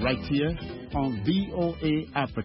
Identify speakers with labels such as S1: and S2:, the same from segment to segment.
S1: right here on VOA Africa.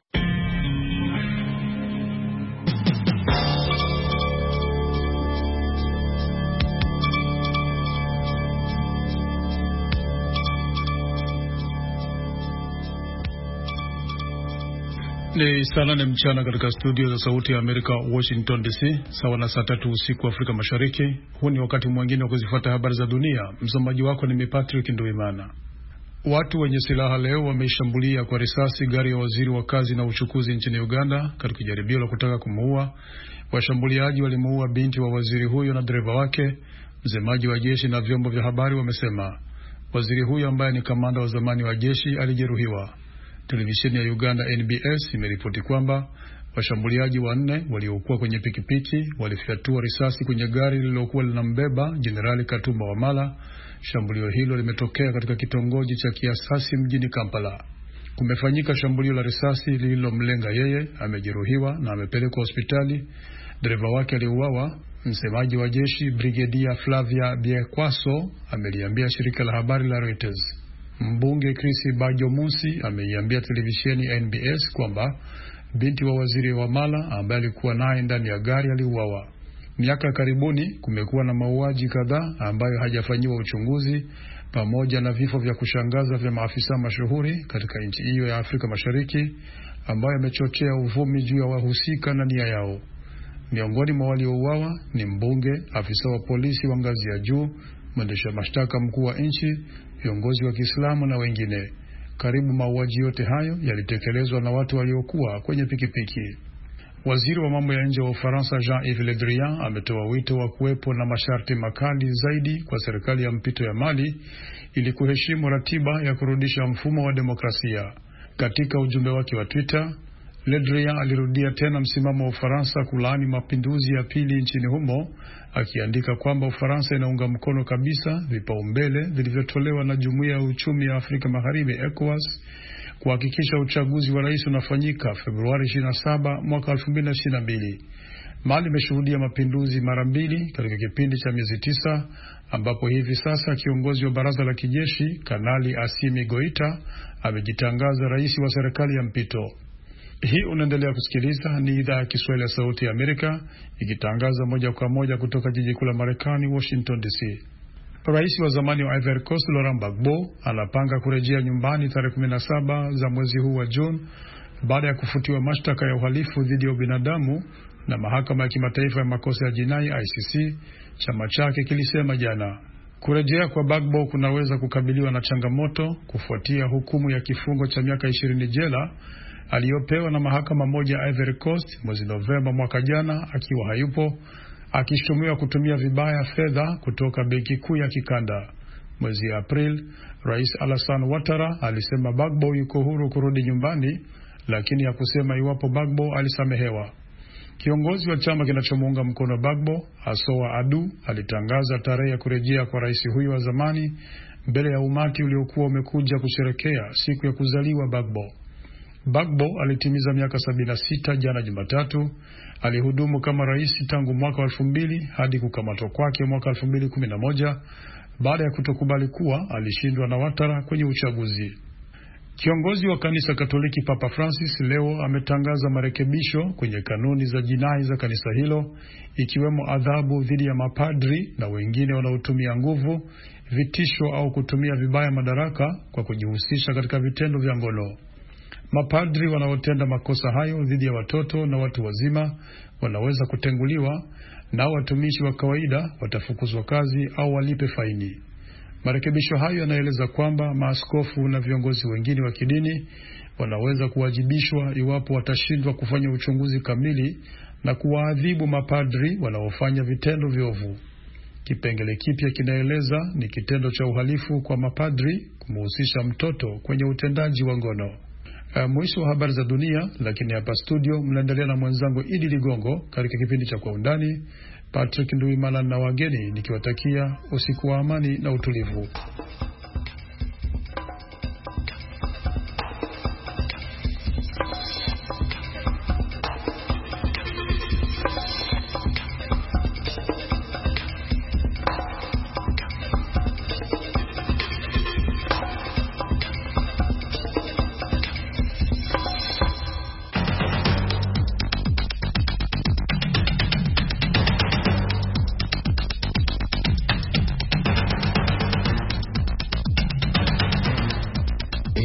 S2: Ni saa 8 mchana katika studio za Sauti ya Amerika, Washington DC, sawa na saa 3 usiku Afrika Mashariki. Huu ni wakati mwingine wa kuzifuata habari za dunia. Msomaji wako ni Patrick Nduimana. Watu wenye silaha leo wameshambulia kwa risasi gari ya waziri wa kazi na uchukuzi nchini Uganda katika jaribio la kutaka kumuua. Washambuliaji walimuua binti wa waziri huyo na dereva wake, msemaji wa jeshi na vyombo vya habari wamesema. Waziri huyo ambaye ni kamanda wa zamani wa jeshi alijeruhiwa. Televisheni ya Uganda NBS imeripoti kwamba washambuliaji 4 waliokuwa kwenye pikipiki walifyatua risasi kwenye gari lililokuwa linambeba Jenerali Katumba Wamala. Shambulio hilo limetokea katika kitongoji cha Kiasasi mjini Kampala. Kumefanyika shambulio la risasi lililomlenga yeye, amejeruhiwa na amepelekwa hospitali. Dereva wake aliuawa. Msemaji wa jeshi Brigadier Flavia Biekwaso ameliambia shirika la habari la Reuters. Mbunge Chris Bajomusi ameiambia televisheni NBS kwamba binti wa waziri Wamala ambaye alikuwa naye ndani ya gari aliuawa. Miaka karibuni kumekuwa na mauaji kadhaa ambayo hajafanyiwa uchunguzi, pamoja na vifo vya kushangaza vya maafisa mashuhuri katika nchi hiyo ya Afrika Mashariki ambayo yamechochea uvumi juu ya wahusika na nia yao. Miongoni mwa waliouawa ni mbunge, afisa wa polisi wa ngazi ya juu, mwendesha mashtaka mkuu wa nchi, viongozi wa Kiislamu na wengine. Karibu mauaji yote hayo yalitekelezwa na watu waliokuwa kwenye pikipiki. Waziri wa mambo ya nje wa Ufaransa Jean-Yves Le Drian ametoa wito wa kuwepo na masharti makali zaidi kwa serikali ya mpito ya Mali ili kuheshimu ratiba ya kurudisha mfumo wa demokrasia. Katika ujumbe wake wa Twitter, Le Drian alirudia tena msimamo wa Ufaransa kulaani mapinduzi ya pili nchini humo, akiandika kwamba Ufaransa inaunga mkono kabisa vipaumbele vilivyotolewa na Jumuiya ya Uchumi ya Afrika Magharibi ECOWAS kuhakikisha uchaguzi wa rais unafanyika Februari 27 mwaka 2022. Mali imeshuhudia mapinduzi mara 2 katika kipindi cha miezi 9, ambapo hivi sasa kiongozi wa baraza la kijeshi Kanali Assimi Goita amejitangaza rais wa serikali ya mpito. Hii unaendelea kusikiliza, ni idhaa ya Kiswahili ya Sauti ya Amerika ikitangaza moja kwa moja kutoka jiji kuu la Marekani, Washington DC. Rais wa zamani wa Ivory Coast Laurent Gbagbo anapanga kurejea nyumbani tarehe 17 za mwezi huu wa June baada ya kufutiwa mashtaka ya uhalifu dhidi ya binadamu na mahakama ya kimataifa ya makosa ya jinai ICC, chama chake kilisema jana. Kurejea kwa Gbagbo kunaweza kukabiliwa na changamoto kufuatia hukumu ya kifungo cha miaka 20 jela aliyopewa na mahakama moja ya Ivory Coast mwezi Novemba mwaka jana akiwa hayupo, akishutumiwa kutumia vibaya fedha kutoka benki kuu ya kikanda. Mwezi April, Rais Alassane Ouattara alisema Gbagbo yuko huru kurudi nyumbani, lakini hakusema iwapo Gbagbo alisamehewa. Kiongozi wa chama kinachomuunga mkono Gbagbo, Asoa Adu, alitangaza tarehe ya kurejea kwa rais huyo wa zamani mbele ya umati uliokuwa umekuja kusherekea siku ya kuzaliwa Gbagbo. Gbagbo alitimiza miaka 76 jana Jumatatu. Alihudumu kama rais tangu mwaka 2000 hadi kukamatwa kwake mwaka 2011 baada ya kutokubali kuwa alishindwa na Ouattara kwenye uchaguzi. Kiongozi wa kanisa Katoliki Papa Francis leo ametangaza marekebisho kwenye kanuni za jinai za kanisa hilo, ikiwemo adhabu dhidi ya mapadri na wengine wanaotumia nguvu, vitisho au kutumia vibaya madaraka kwa kujihusisha katika vitendo vya ngono. Mapadri wanaotenda makosa hayo dhidi ya watoto na watu wazima wanaweza kutenguliwa, na watumishi wa kawaida watafukuzwa kazi au walipe faini. Marekebisho hayo yanaeleza kwamba maaskofu na viongozi wengine wa kidini wanaweza kuwajibishwa iwapo watashindwa kufanya uchunguzi kamili na kuwaadhibu mapadri wanaofanya vitendo viovu. Kipengele kipya kinaeleza ni kitendo cha uhalifu kwa mapadri kumhusisha mtoto kwenye utendaji wa ngono. Mwisho wa habari za dunia, lakini hapa studio mnaendelea na mwenzangu Idi Ligongo katika kipindi cha Kwa Undani. Patrick Nduimana na wageni nikiwatakia usiku wa amani na utulivu.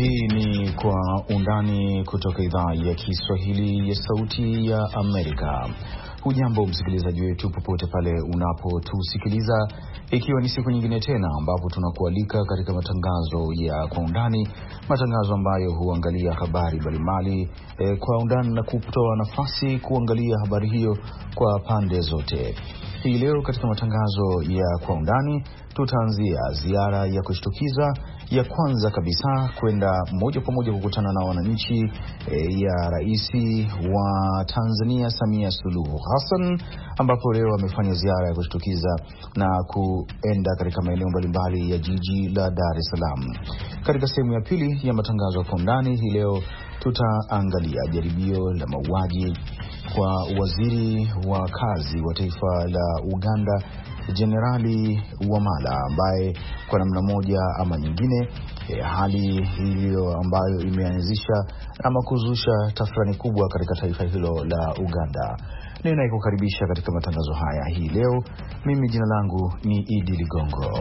S3: Hii ni Kwa Undani kutoka idhaa ya Kiswahili ya Sauti ya Amerika. Hujambo msikilizaji wetu popote pale unapotusikiliza, ikiwa ni siku nyingine tena ambapo tunakualika katika matangazo ya Kwa Undani, matangazo ambayo huangalia habari mbalimbali kwa undani na kutoa nafasi kuangalia habari hiyo kwa pande zote. Hii leo katika matangazo ya Kwa Undani tutaanzia ziara ya kushtukiza ya kwanza kabisa kwenda moja kwa moja kukutana na wananchi ya Rais wa Tanzania Samia Suluhu Hassan, ambapo leo amefanya ziara ya kushtukiza na kuenda katika maeneo mbalimbali ya jiji la Dar es Salaam. Katika sehemu ya pili ya matangazo ya Kwa Undani hii leo tutaangalia jaribio la mauaji kwa waziri wa kazi wa taifa la Uganda Jenerali Wamala, ambaye kwa namna moja ama nyingine hali hiyo ambayo imeanzisha ama kuzusha tafrani kubwa katika taifa hilo la Uganda. Ninayekukaribisha katika matangazo haya hii leo, mimi jina langu ni Idi Ligongo.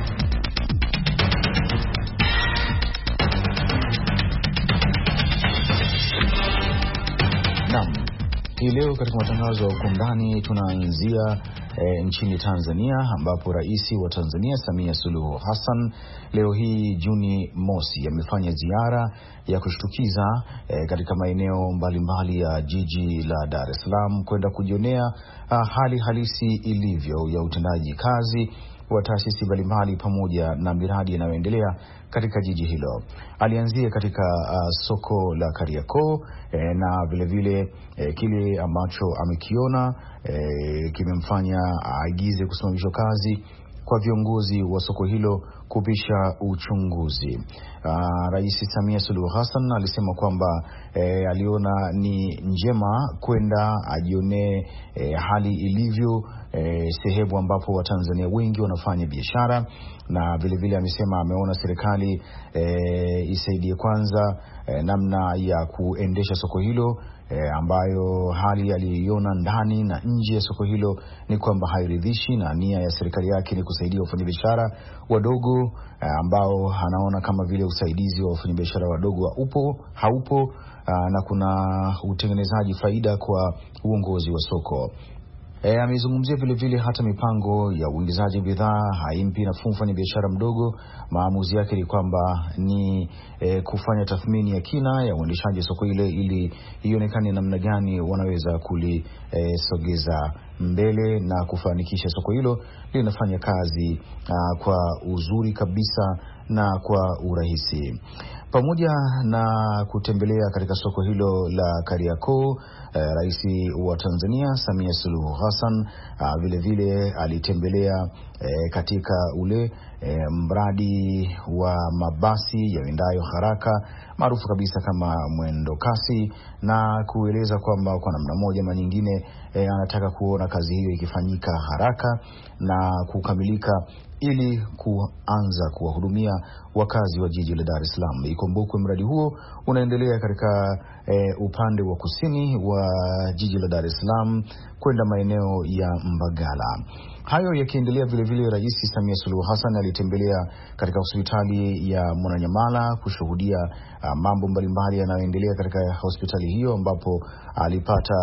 S3: Naam, hii leo katika matangazo ya Kwa Undani tunaanzia nchini Tanzania, ambapo Rais wa Tanzania Samia Suluhu Hassan leo hii Juni mosi amefanya ziara ya kushtukiza katika maeneo mbalimbali ya jiji la Dar es Salaam kwenda kujionea hali halisi ilivyo ya utendaji kazi wa taasisi mbalimbali pamoja na miradi inayoendelea katika jiji hilo. Alianzia katika soko la Kariakoo na vile kile ambacho amekiona kimemfanya aagize kusimamishwa kazi kwa viongozi wa soko hilo kupisha uchunguzi. Rais Samia Suluhu Hassan alisema kwamba aliona ni njema kwenda ajione hali ilivyo sehemu ambapo Watanzania wengi wanafanya biashara, na vile amesema ameona serikali isaidie kwanza namna ya kuendesha soko hilo, ambayo hali aliyoiona ndani na nje ya soko hilo ni kwamba hairidhishi, na nia ya serikali yake ni kusaidia wafanyabiashara wadogo ambao anaona kama vile usaidizi wa wafanyabiashara wadogo haupo na kuna utengenezaji faida kwa uongozi wa soko. Amezungumzia vile hata mipango ya uingizaji bidhaa haimpi nafuu mfanya biashara mdogo. Maamuzi yake ni kwamba ni kufanya tathmini ya kina ya uendeshaji soko ile ili ionekane namna gani wanaweza kulisogeza mbele na kufanikisha soko hilo linafanya kazi kwa uzuri kabisa na kwa urahisi. Pamoja na kutembelea katika soko hilo la Kariakoo, Rais wa Tanzania Samia Suluhu Hassan vile alitembelea katika ule mradi wa mabasi yaendayo haraka maarufu kabisa kama mwendo kasi, na kueleza kwamba kwa namna moja ama nyingine anataka kuona kazi hiyo ikifanyika haraka na kukamilika ili kuanza kuwahudumia wakazi wa jiji la Dar es Salaam. Ikumbukwe mradi huo unaendelea katika upande wa kusini wa jiji la Dar es Salaam kwenda maeneo ya Mbagala. Hayo yakiendelea, vile Rais Samia Suluhu Hassan alitembelea katika hospitali ya Mwananyamala kushuhudia mambo mbalimbali yanayoendelea katika hospitali hiyo, ambapo alipata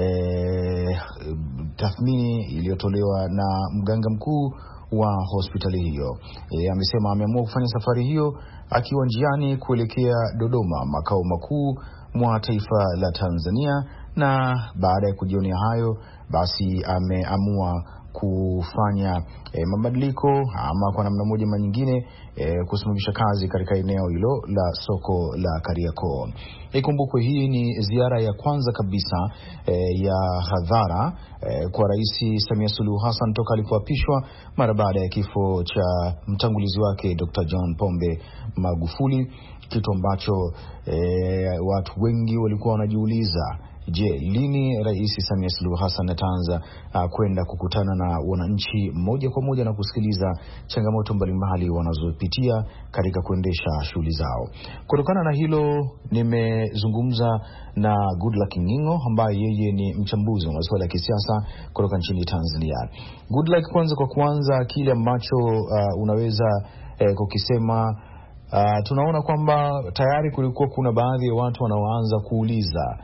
S3: tathmini iliyotolewa na mganga mkuu wa hospitali hiyo. Amesema ameamua kufanya safari hiyo akiwa njiani kuelekea Dodoma, makao makuu mwa taifa la Tanzania, na baada ya kujionea hayo basi ameamua kufanya mabadiliko ama kwa namna moja ama nyingine kusimamisha kazi katika eneo hilo la soko la Kariakoo. Ikumbukwe hii ni ziara ya kwanza kabisa ya hadhara kwa Rais Samia Suluhu Hassan toka alipoapishwa mara baada ya kifo cha mtangulizi wake Dr. John Pombe Magufuli, kitu ambacho watu wengi walikuwa wanajiuliza, je, lini Rais Samia Suluhu Hassan ataanza kwenda kukutana na wananchi moja kwa moja na kusikiliza changamoto mbalimbali wanazopitia katika kuendesha shughuli zao. Kutokana na hilo nimezungumza na Goodluck Ngingo ambaye yeye ni mchambuzi wa masuala ya kisiasa kutoka nchini Tanzania. Goodluck, kwanza kile ambacho unaweza kukisema tunaona kwamba tayari kulikuwa kuna baadhi ya watu wanaoanza kuuliza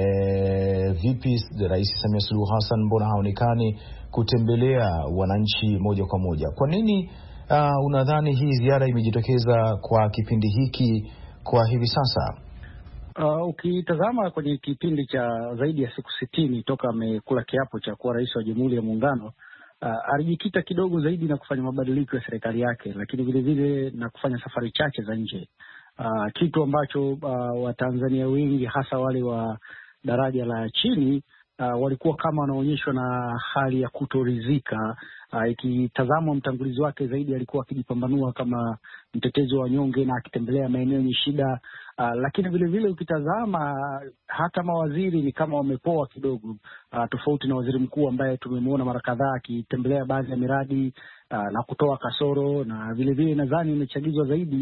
S3: vipi Rais Samia Suluhu Hassan mbona haonekani kutembelea wananchi moja kwa moja? Kwa nini unadhani hii ziara imejitokeza kwa kipindi hiki kwa hivi sasa?
S4: Ukitazama kwenye kipindi cha zaidi ya siku 60 toka amekula kiapo cha kuwa rais wa Jamhuri ya Muungano, alijikita kidogo zaidi na kufanya mabadiliko ya serikali yake, lakini vile vile na kufanya safari chache za nje, kitu ambacho Watanzania wengi hasa wale wa daraja la chini walikuwa kama wanaonyeshwa na hali ya kutoridhika. Ikitazamwa mtangulizi wake zaidi alikuwa akijipambanua kama mtetezi wa wanyonge na akitembelea maeneo yenye shida, lakini vile vile ukitazama hata mawaziri ni kama wamepoa kidogo, tofauti na waziri mkuu ambaye tumemwona mara kadhaa akitembelea baadhi ya miradi na kutoa kasoro, na vile vile nadhani imechagizwa zaidi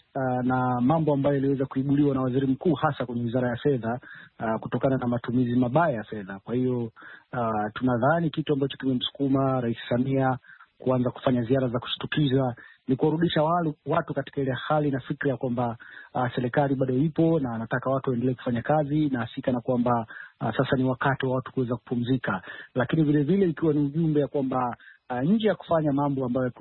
S4: na mambo ambayo yaliweza kuibuliwa na waziri mkuu hasa kwenye Wizara ya Fedha kutokana na matumizi mabaya ya fedha. Kwa hiyo tunadhani kitu ambacho kimemsukuma Rais Samia kuanza kufanya ziara za kushtukiza ni kurudisha watu katika ile hali na fikra ya kwamba serikali bado ipo na anataka watu waendelee kufanya kazi, na sika na kwamba sasa ni wakati wa watu kuweza kupumzika, lakini vile vile ikiwa ni ujumbe ya kwamba nje ya kufanya mambo ambayo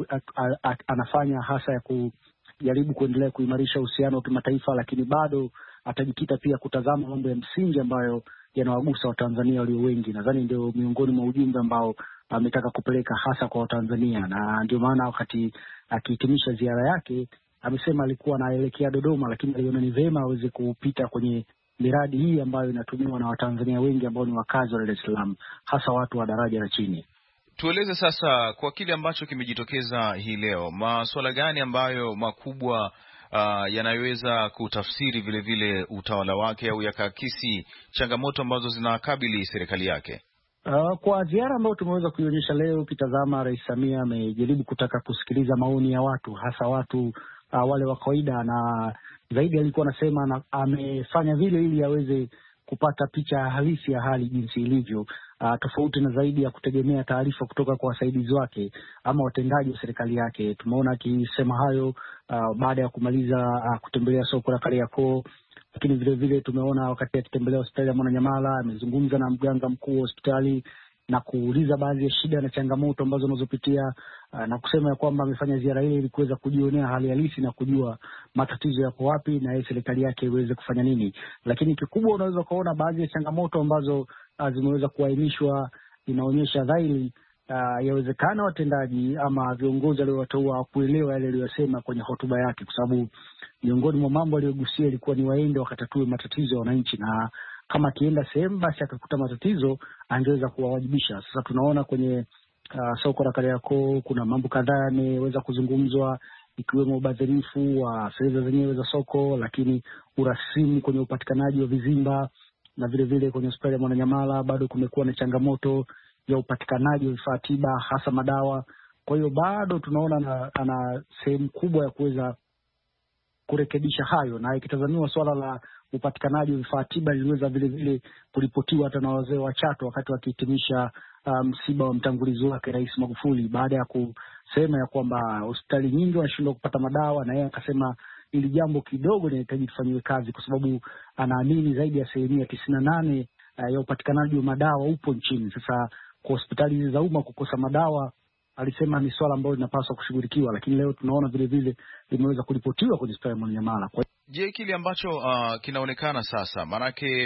S4: anafanya hasa ya kujaribu kuendelea kuimarisha uhusiano wa kimataifa, lakini bado atajikita pia kutazama mambo ya msingi ambayo yanawagusa Watanzania walio wengi. Nadhani ndio miongoni mwa ujumbe ambao ametaka kupeleka hasa kwa Watanzania, na ndio maana wakati akihitimisha ziara yake amesema alikuwa anaelekea Dodoma, lakini aliona ni vema aweze kupita kwenye miradi hii ambayo inatumiwa na Watanzania wengi ambao ni wakazi wa Dar es Salaam, hasa watu wa daraja la chini.
S5: Tueleze sasa kwa kile ambacho kimejitokeza hii leo, masuala gani ambayo makubwa yanayoweza kutafsiri vile vile utawala wake au yakakisi changamoto ambazo zinakabili serikali yake?
S4: Kwa ziara ambayo tumeweza kuionyesha leo, ukitazama Rais Samia amejaribu kutaka kusikiliza maoni ya watu, hasa watu wale wa kawaida, na zaidi alikuwa anasema amefanya vile ili aweze kupata picha halisi ya hali jinsi ilivyo, tofauti na zaidi ya kutegemea taarifa kutoka kwa wasaidizi wake ama watendaji wa serikali yake. Tumeona akisema hayo baada ya kumaliza kutembelea soko la Kariakoo, lakini vile vile tumeona wakati akitembelea hospitali ya Mwananyamala amezungumza na mganga mkuu wa hospitali na kuuliza baadhi ya shida na changamoto ambazo wanazopitia, na kusema ya kwamba amefanya ziara ile ili kuweza kujionea hali halisi na kujua matatizo yako wapi na yeye serikali yake iweze kufanya nini. Lakini kikubwa unaweza kuona baadhi ya changamoto ambazo zimeweza kuainishwa, inaonyesha dhahiri yawezekana watendaji ama viongozi waliowateua kuelewa yale aliyosema kwenye hotuba yake, kwa sababu miongoni mwa mambo aliyogusia ilikuwa ni waende wakatatue matatizo ya wananchi, na kama akienda sehemu basi akakuta matatizo angeweza kuwawajibisha. Sasa tunaona kwenye soko la Kariakoo kuna mambo kadhaa yameweza kuzungumzwa, ikiwemo ubadhirifu wa fedha zenyewe za soko, lakini urasimu kwenye upatikanaji wa vizimba, na vile vile kwenye hospitali ya Mwananyamala bado kumekuwa na changamoto ya upatikanaji wa vifaa tiba hasa madawa. Kwa hiyo bado tunaona ana sehemu kubwa ya kuweza kurekebisha hayo, na ikitazamiwa swala la upatikanaji wa vifaa tiba liliweza vile vile kuripotiwa hata na wazee wa Chato wakati wakihitimisha msiba wa mtangulizi wake Rais Magufuli, baada ya kusema ya kwamba hospitali nyingi wanashindwa kupata madawa, na yeye akasema ili jambo kidogo linahitaji tufanyiwe kazi, kwa sababu anaamini zaidi ya 98% ya upatikanaji wa madawa upo nchini. Sasa kwa hospitali hizi za umma kukosa madawa, alisema ni swala ambalo linapaswa kushughulikiwa, lakini leo tunaona vile vile limeweza kuripotiwa kwenye hospitali ya Mwananyamala.
S5: Je, kile ambacho kinaonekana sasa, manake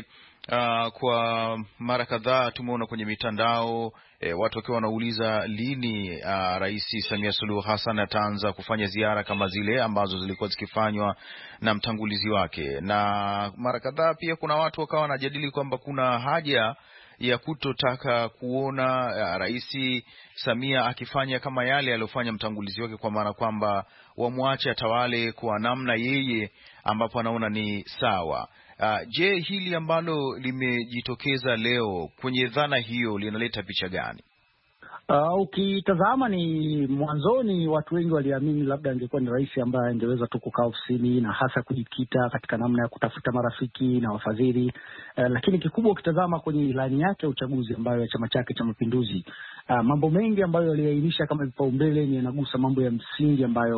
S5: kwa mara kadhaa tumeona kwenye mitandao watu wakiwa wanauliza lini Rais Samia Suluhu Hassan ataanza kufanya ziara kama zile ambazo zilikuwa zikifanywa na mtangulizi wake, na mara kadhaa pia kuna watu wakawa wanajadili kwamba kuna haja ya kutotaka kuona Rais Samia akifanya kama yale aliyofanya mtangulizi wake, kwa maana kwamba wamwache atawale kwa namna yeye ambapo anaona ni sawa. Je, hili ambalo limejitokeza leo kwenye dhana hiyo linaleta picha gani?
S4: Ukitazama ni mwanzoni watu wengi waliamini labda angekuwa ni rais ambaye angeweza tu kukaa ofisini na hasa kujikita katika namna ya kutafuta marafiki na wafadhili, lakini kikubwa ukitazama kwenye ilani yake ya uchaguzi ambayo ya chama chake cha Mapinduzi, mambo mengi ambayo aliainisha kama vipaumbele ni yanagusa mambo ya msingi ambayo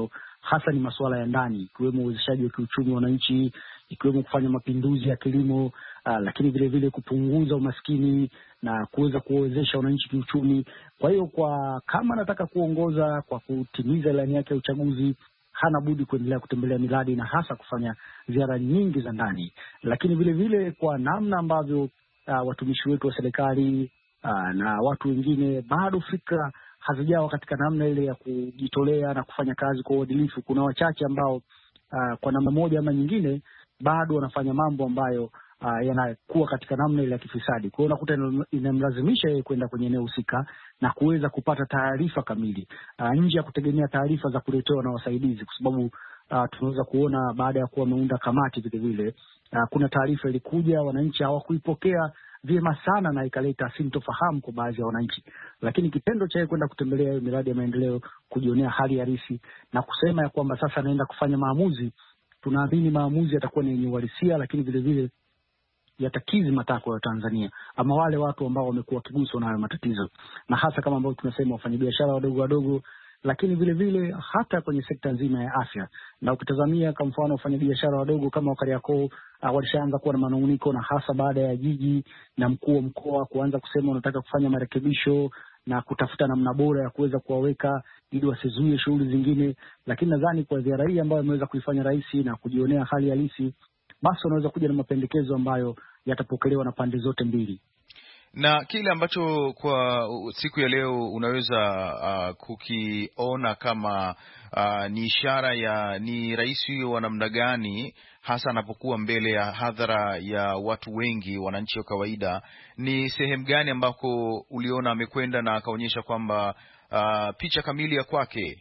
S4: hasa ni masuala ya ndani, ikiwemo uwezeshaji wa kiuchumi wa wananchi, ikiwemo kufanya mapinduzi ya kilimo, lakini vile vile kupunguza umaskini na kuweza kuwezesha wananchi kiuchumi. Kwa hiyo kama anataka kuongoza kwa kutimiza ilani yake ya uchaguzi, hana budi kuendelea kutembelea miradi na hasa kufanya ziara nyingi za ndani. Lakini vile vile kwa namna ambavyo watumishi wetu wa serikali na watu wengine bado fikra hazijawa katika namna ile ya kujitolea na kufanya kazi kwa uadilifu. Kuna wachache ambao kwa namna moja ama nyingine bado wanafanya mambo ambayo yanakuwa katika namna ile ya kifisadi. Kwa hiyo unakuta inamlazimisha yeye kwenda kwenye eneo husika na kuweza kupata taarifa kamili, nje ya kutegemea taarifa za kuletewa na wasaidizi, kwa sababu tunaweza kuona baada ya kuwa wameunda kamati vile vile kuna taarifa ilikuja, wananchi hawakuipokea vyema sana na ikaleta sintofahamu kwa baadhi ya wananchi. Lakini kitendo cha yeye kwenda kutembelea hiyo miradi ya maendeleo, kujionea hali halisi na kusema ya kwamba sasa anaenda kufanya maamuzi, tunaamini maamuzi yatakuwa ni yenye uhalisia, lakini vile vile yatakizi matakwa ya Tanzania ama wale watu ambao wamekuwa kiguswa na hayo matatizo, na hasa kama ambao tunasema wafanyabiashara wadogo, lakini vile vile hata kwenye sekta nzima ya afya. Na ukitazamia kwa mfano wafanyabiashara wadogo kama Kariakoo walishaanza kuwa na manunguniko, na hasa baada ya jiji na mkuu wa mkoa kuanza kusema wanataka kufanya marekebisho na kutafuta namna bora ya kuweza kuwaweka ili wasizuie shughuli zingine. Lakini nadhani kwa ziara hii ambayo ameweza kuifanya rais na kujionea hali halisi, basi wanaweza kuja na mapendekezo ambayo yatapokelewa na pande zote mbili.
S5: Na kile ambacho kwa siku ya leo unaweza kukiona kama ni ishara ya ni rais huyo wa namna gani, hasa anapokuwa mbele ya hadhara ya watu wengi, wananchi wa kawaida, ni sehemu gani ambako uliona amekwenda na akaonyesha kwamba picha kamili ya kwake?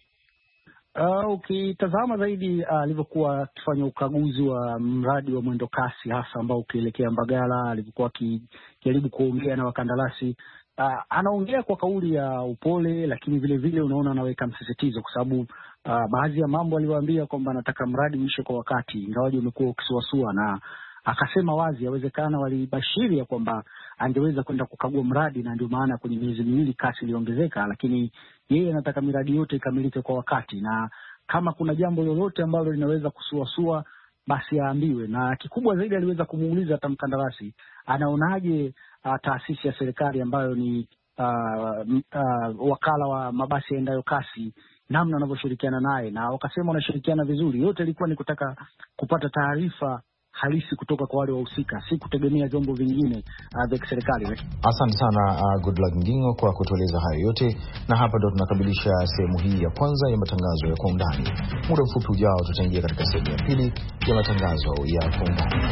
S4: Ukitazama zaidi alivyokuwa akifanya ukaguzi wa mradi wa mwendo kasi, hasa ambao ukielekea Mbagala, alivyokuwa akijaribu kuongea na wakandarasi, anaongea kwa kauli ya upole, lakini vile vile unaona anaweka msisitizo, kwa sababu baadhi ya mambo aliyoambia kwamba anataka mradi uishe kwa wakati, ingawaje umekuwa ukisuasua, na akasema wazi yawezekana walibashiri ya kwamba angeweza kwenda kukagua mradi, na ndio maana kwenye miezi miwili kasi iliongezeka, lakini yeye anataka miradi yote ikamilike kwa wakati, na kama kuna jambo lolote ambalo linaweza kusuasua basi aambiwe. Na kikubwa zaidi aliweza kumuuliza hata mkandarasi anaonaje taasisi ya serikali ambayo ni wakala wa mabasi yaendayo kasi, namna wanavyoshirikiana naye, na wakasema wanashirikiana vizuri. Yote ilikuwa ni kutaka kupata taarifa halisi kutoka kwa wale wahusika, si kutegemea vyombo vingine vya serikali.
S3: Asante sana Goodluck Ngingo kwa kutueleza hayo yote, na hapa ndo tunakamilisha sehemu hii ya kwanza ya matangazo ya Kwa Undani. Muda mfupi ujao tutaingia katika sehemu ya pili ya matangazo ya Kwa Undani.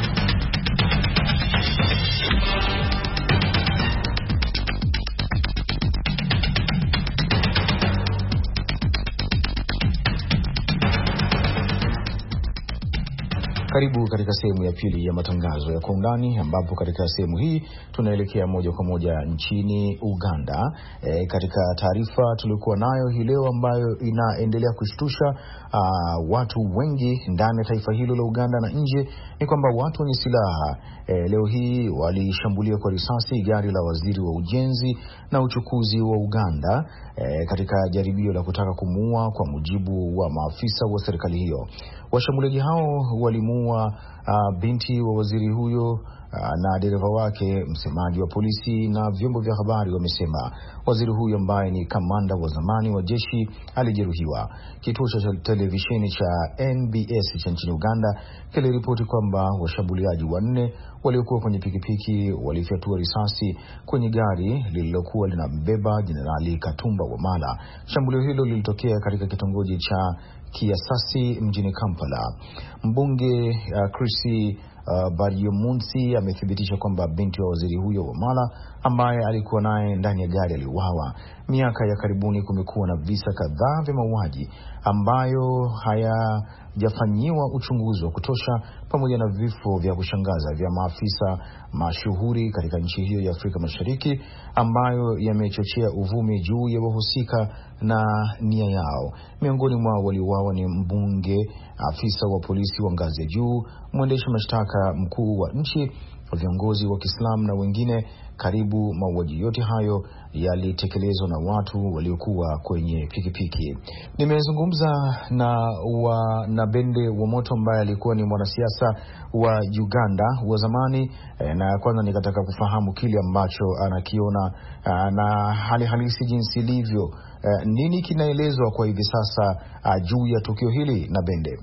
S3: Karibu katika sehemu ya pili ya matangazo ya Kwa Undani, ambapo katika sehemu hii tunaelekea moja kwa moja nchini Uganda. Katika taarifa tulikuwa nayo hii leo ambayo inaendelea kushtusha watu wengi ndani ya taifa hilo la Uganda na nje, ni kwamba watu wenye silaha leo hii walishambulia kwa risasi gari la waziri wa ujenzi na uchukuzi wa Uganda katika jaribio la kutaka kumuua, kwa mujibu wa maafisa wa serikali hiyo. Washambuliaji hao walimuua binti wa waziri huyo na dereva wake. Msemaji wa polisi na vyombo vya habari wamesema waziri huyo ambaye ni kamanda wa zamani wa jeshi alijeruhiwa. Kituo cha televisheni cha NBS cha nchini Uganda kiliripoti kwamba washambuliaji wanne waliokuwa kwenye pikipiki walifyatua risasi kwenye gari lililokuwa linambeba Jenerali Katumba Wamala. Shambulio hilo lilitokea katika kitongoji cha Kiasasi mjini Kampala. Mbunge Chris Baryomunsi amethibitisha kwamba binti wa waziri huyo Wamala ambaye alikuwa naye ndani ya gari aliuawa. Miaka ya karibuni kumekuwa na visa kadhaa vya mauaji ambayo hayajafanyiwa uchunguzi wa kutosha, pamoja na vifo vya kushangaza vya maafisa mashuhuri katika nchi hiyo ya Afrika Mashariki, ambayo yamechochea uvumi juu ya wahusika na nia yao. Miongoni mwa waliouawa ni mbunge, afisa wa polisi wa ngazi ya juu, mwendesha mashtaka mpaka mkuu wa nchi, viongozi wa Kiislamu na wengine. Karibu mauaji yote hayo yalitekelezwa na watu waliokuwa kwenye pikipiki. Nimezungumza na Nabende wa Moto ambaye alikuwa ni mwanasiasa wa Uganda wa zamani, na kwanza nikataka kufahamu kile ambacho anakiona na hali halisi jinsi ilivyo. Nini kinaelezwa kwa hivi sasa juu ya tukio hili, Nabende?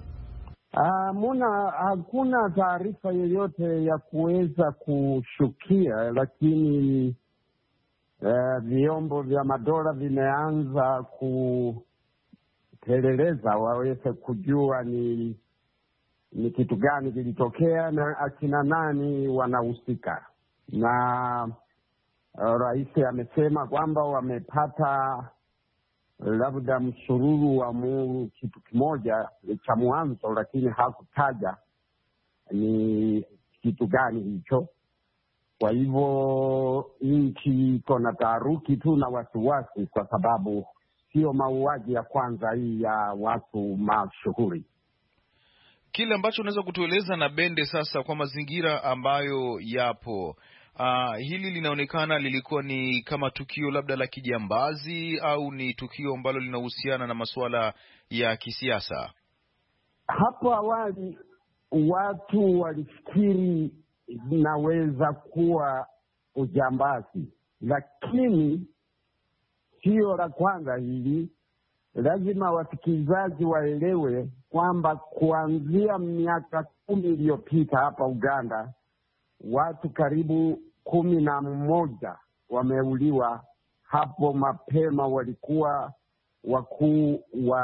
S6: Hakuna taarifa yoyote ya kuweza kushukia, lakini vyombo vya madola vimeanza kupeleleza waweze kujua ni kitu gani kilitokea na akina nani wanahusika. Na rais amesema kwamba wamepata labda msururu wa kitu kimoja cha mwanzo, lakini hakutaja ni kitu gani hicho. Kwa hivyo nchi iko na taharuki tu na wasiwasi, kwa sababu sio mauaji ya kwanza hii ya watu mashuhuri.
S5: Kile ambacho unaweza kutueleza Nabende sasa kwa mazingira ambayo yapo, hili linaonekana lilikuwa ni kama tukio labda la kijambazi au ni tukio ambalo linahusiana na masuala ya kisiasa?
S6: Hapo awali watu walifikiri inaweza kuwa ujambazi, lakini sio la kwanza hili. Lazima wasikilizaji waelewe kwamba kuanzia miaka 10 iliyopita hapa Uganda, watu karibu 11 wameuliwa. Hapo mapema walikuwa wakuu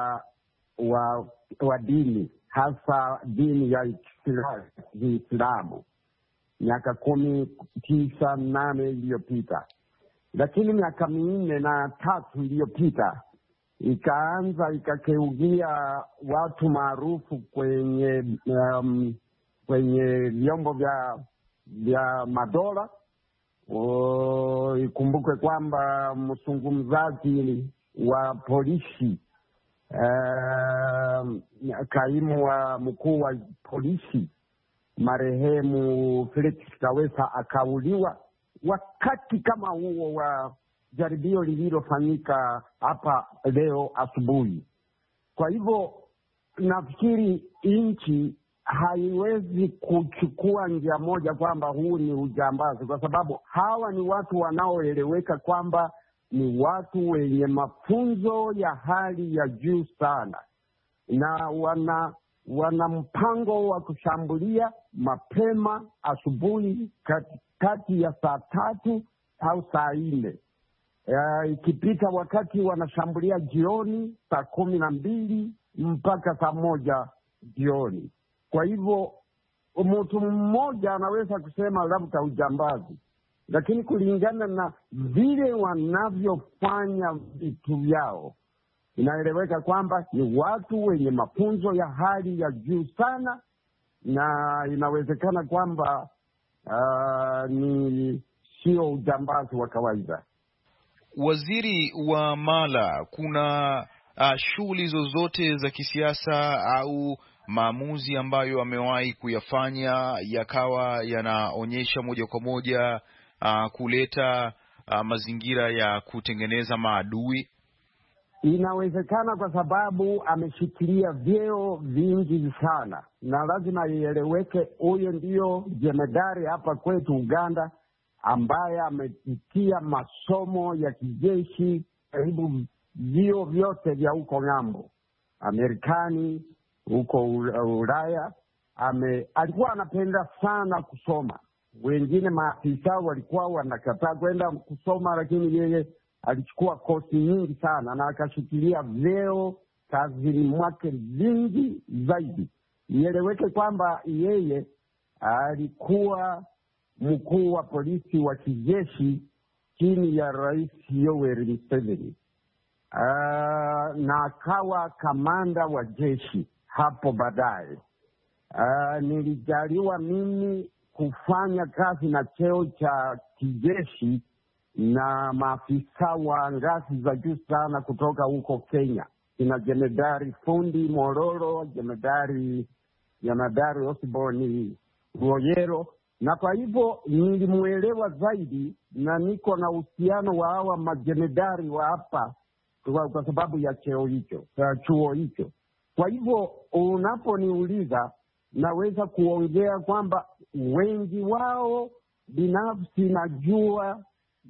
S6: wa dini, hasa dini ya Kiislamu, miaka 8 iliyopita. Lakini miaka 4 na 3 iliyopita ikakeugia watu maarufu kwenye vyombo vya madola. Ikumbukwe kwamba mzungumzaji wa polisi, kaimu wa mkuu wa polisi marehemu Felix Kawesa akauliwa wakati kama huo wa jaribio lililofanyika hapa leo asubuhi. Kwa hivyo nafikiri nchi haiwezi kuchukua njia moja kwamba huu ni ujambazi, kwa sababu hawa ni watu wanaoeleweka kwamba ni watu wenye mafunzo ya hali ya juu sana, na wana mpango wa kushambulia mapema asubuhi kati ya saa 3 au saa 4. Ikipita wakati wanashambulia jioni saa 12 mpaka saa 1 jioni. Kwa hivyo mtu mmoja anaweza kusema labda ujambazi, lakini kulingana na vile wanavyofanya vitu vyao inaeleweka kwamba ni watu wenye mafunzo ya hali ya juu sana, na inawezekana kwamba ni sio ujambazi wa kawaida.
S5: Waziri wa Mala, kuna shughuli zozote za kisiasa au maamuzi ambayo amewahi kuyafanya yakawa yanaonyesha moja kwa moja kuleta mazingira ya kutengeneza maadui?
S6: Inawezekana kwa sababu ameshikilia vyeo vingi sana, na lazima ieleweke huyo ndio jemedari hapa kwetu Uganda ambaye amepitia masomo ya kijeshi karibu vio vyote vya huko ng'ambo, Amerikani, huko Ulaya. Alikuwa anapenda sana kusoma. Wengine maafisa walikuwa wanakataa kwenda kusoma, lakini yeye alichukua kosi nyingi sana na akashikilia vyeo kazini mwake vingi zaidi. Ieleweke kwamba yeye alikuwa mkuu wa polisi wa kijeshi chini ya Rais Yoweri Museveni, na akawa kamanda wa jeshi hapo baadaye. Nilijaliwa mimi kufanya kazi na cheo cha kijeshi na maafisa wa ngazi za juu sana kutoka huko Kenya, kina Jemedari Fundi Mororo, Jemedari Osborne Royero, na kwa hivyo nilimuelewa zaidi na niko na uhusiano wa hawa majemadari wa hapa kwa sababu ya chuo hicho. Kwa hivyo unaponiuliza, naweza kuongea kwamba wengi wao binafsi najua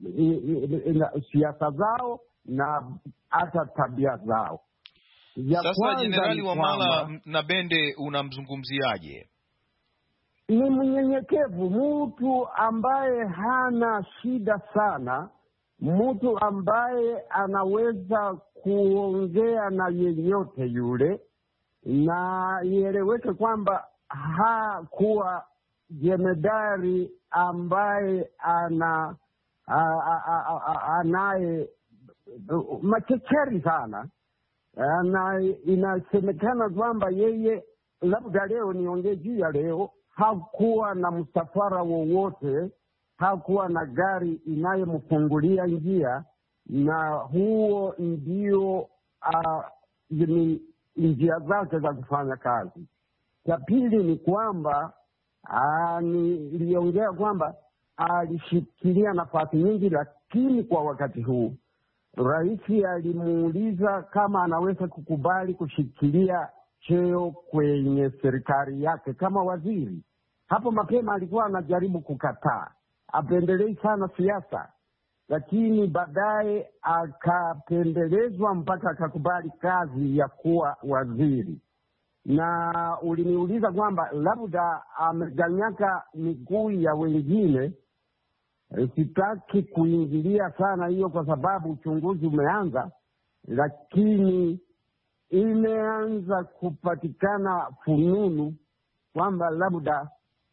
S6: siasa zao na hata tabia zao.
S5: Sasa Jenerali Wamala Nabende unamzungumziaje?
S6: Ni mnyenyekevu, mtu ambaye hana shida sana, mtu ambaye anaweza kuongea na yeyote yule, na ieleweke kwamba hakuwa jemedari ambaye anaye machecheri sana, na inasemekana kwamba yeye, labda leo niongee juu ya leo, hakuwa na msafara wowote, hakuwa na gari inayomfungulia njia, na huo ndio njia zake za kufanya kazi. Cha pili ni kwamba niliongea kwamba alishikilia nafasi nyingi, lakini kwa wakati huu rais alimuuliza kama anaweza kukubali kushikilia cheo kwenye serikali yake kama waziri. Hapo mapema alikuwa anajaribu kukataa, apendelei sana siasa, lakini baadaye akapendelezwa mpaka akakubali kazi ya kuwa waziri. Na uliniuliza kwamba labda ameganyaka miguu ya wengine. Sitaki kuingilia sana hiyo kwa sababu uchunguzi umeanza, lakini imeanza kupatikana fununu kwamba labda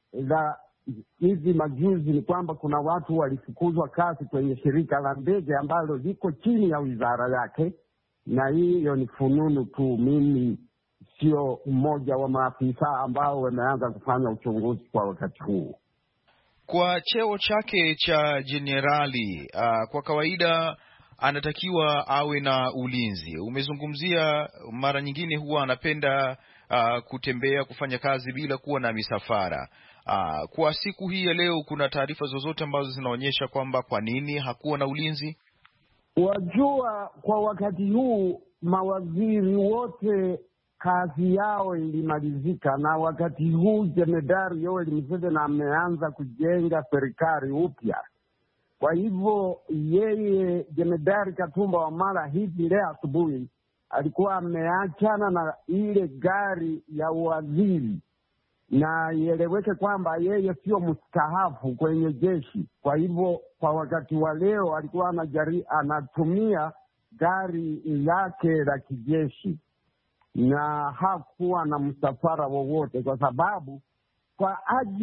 S6: hivi majuzi ni kwamba kuna watu walifukuzwa kazi kwenye shirika la ndege ambalo liko chini ya wizara yake, na hiyo ni fununu tu. Mimi sio mmoja wa maafisa ambao wameanza kufanya uchunguzi kwa wakati huu.
S5: Kwa cheo chake cha jenerali, kwa kawaida anatakiwa awe na ulinzi. Umezungumzia mara nyingine huwa anapenda kutembea, kufanya kazi bila kuwa na misafara. Kwa siku hii ya leo, kuna taarifa zozote ambazo zinaonyesha kwamba kwa nini hakuwa na ulinzi?
S6: Wajua, kwa wakati huu mawaziri wote kazi yao ilimalizika, na wakati huu Jemedari Yoweri Museveni ameanza kujenga serikali upya. Kwa hivyo yeye Jemedari Katumba Wamala hivi leo asubuhi alikuwa ameachana na ile gari ya waziri, na ieleweke kwamba yeye sio mstaafu kwenye jeshi. Kwa hivyo kwa wakati wa leo alikuwa anatumia gari lake la kijeshi, na hakuwa na msafara wowote, kwa sababu kwa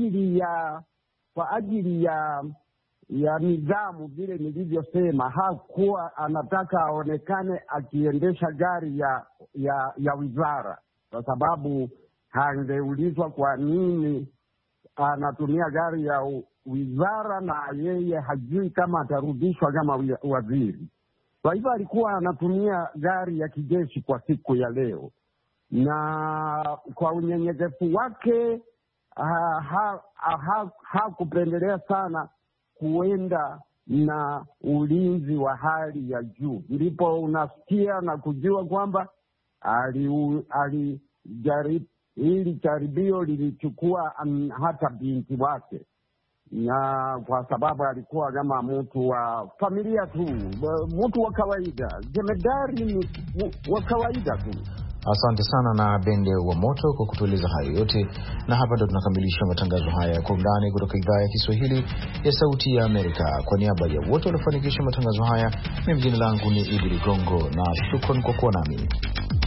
S6: ajili ya nidhamu, vile nilivyosema, hakuwa anataka aonekane akiendesha gari ya wizara, kwa sababu hangeulizwa kwa nini anatumia gari ya wizara na yeye hajui kama atarudishwa kama waziri. Kwa hivyo alikuwa anatumia gari ya kijeshi kwa siku ya leo, na kwa unyenyekevu wake hakupendelea sana kuenda na ulinzi wa hali ya juu. Ndipo unasikia na kujua kwamba hili jaribio lilichukua hata binti wake, na kwa sababu alikuwa kama mtu wa familia tu, mtu wa kawaida. Jemedari ni wa kawaida tu.
S3: Asante sana na Bende wa Moto kwa kutueleza hayo yote, na hapa ndo tunakamilisha matangazo haya kwa undani kutoka idhaa ya Kiswahili ya Sauti ya Amerika. Kwa niaba ya wote waliofanikisha matangazo haya, mimi jina langu ni Idi Ligongo, na shukran kwa kuwa nami.